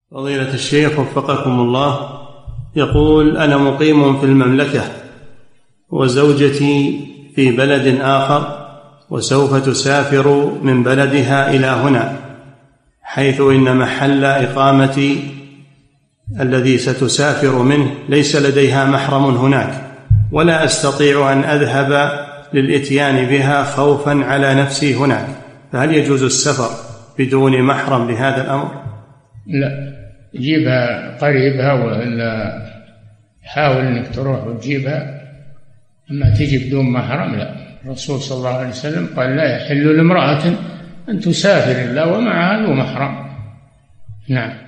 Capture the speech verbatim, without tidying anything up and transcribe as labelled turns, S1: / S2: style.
S1: فضيلة الشيخ وفقكم الله، يقول: أنا مقيم في المملكة وزوجتي في بلد آخر، وسوف تسافر من بلدها إلى هنا، حيث إن محل إقامتي الذي ستسافر منه ليس لديها محرم هناك، ولا أستطيع أن أذهب للإتيان بها خوفا على نفسي هناك، فهل يجوز السفر بدون محرم لهذا الأمر؟
S2: لا، جيبها قريبها، وإلا حاول أنك تروح وتجيبها. أما تجي بدون محرم لا. الرسول صلى الله عليه وسلم قال: لا يحل لامرأة أن تسافر إلا ومعها ذو محرم. نعم.